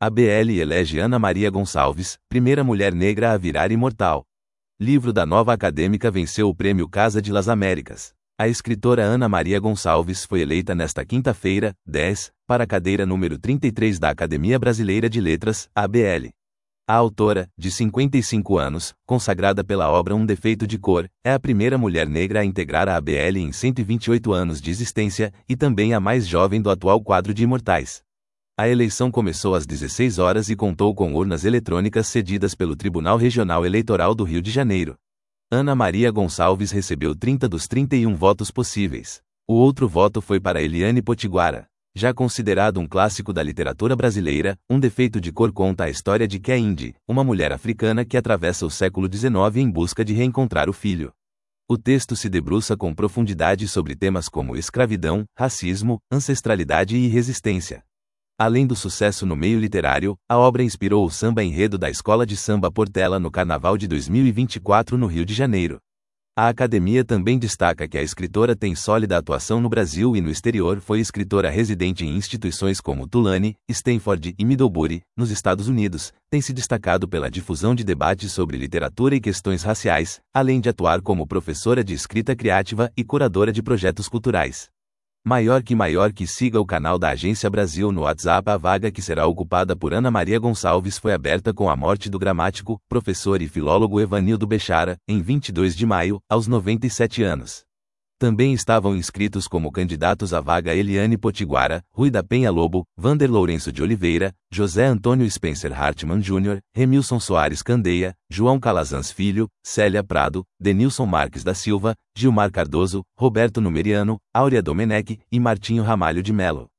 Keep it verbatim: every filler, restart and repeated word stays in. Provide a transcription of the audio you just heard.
A B L elege Ana Maria Gonçalves, primeira mulher negra a virar imortal. Livro da nova acadêmica venceu o Prêmio Casa de las Américas. A escritora Ana Maria Gonçalves foi eleita nesta quinta-feira, dez, para a cadeira número trinta e três da Academia Brasileira de Letras, A B L. A autora, de cinquenta e cinco anos, consagrada pela obra Um Defeito de Cor, é a primeira mulher negra a integrar a A B L em cento e vinte e oito anos de existência e também a mais jovem do atual quadro de imortais. A eleição começou às dezesseis horas e contou com urnas eletrônicas cedidas pelo Tribunal Regional Eleitoral do Rio de Janeiro. Ana Maria Gonçalves recebeu trinta dos trinta e um votos possíveis. O outro voto foi para Eliane Potiguara. Já considerado um clássico da literatura brasileira, Um Defeito de Cor conta a história de Keinde, uma mulher africana que atravessa o século dezenove em busca de reencontrar o filho. O texto se debruça com profundidade sobre temas como escravidão, racismo, ancestralidade e resistência. Além do sucesso no meio literário, a obra inspirou o samba enredo da Escola de Samba Portela no Carnaval de dois mil e vinte e quatro no Rio de Janeiro. A Academia também destaca que a escritora tem sólida atuação no Brasil e no exterior, foi escritora residente em instituições como Tulane, Stanford e Middlebury, nos Estados Unidos, tem se destacado pela difusão de debates sobre literatura e questões raciais, além de atuar como professora de escrita criativa e curadora de projetos culturais. Maior que maior que siga o canal da Agência Brasil no WhatsApp. A vaga que será ocupada por Ana Maria Gonçalves foi aberta com a morte do gramático, professor e filólogo Evanildo Bechara, em vinte e dois de maio, aos noventa e sete anos. Também estavam inscritos como candidatos à vaga Eliane Potiguara, Rui da Penha Lobo, Vander Lourenço de Oliveira, José Antônio Spencer Hartmann Júnior, Remilson Soares Candeia, João Calazans Filho, Célia Prado, Denilson Marques da Silva, Gilmar Cardoso, Roberto Numeriano, Áurea Domenech e Martinho Ramalho de Melo.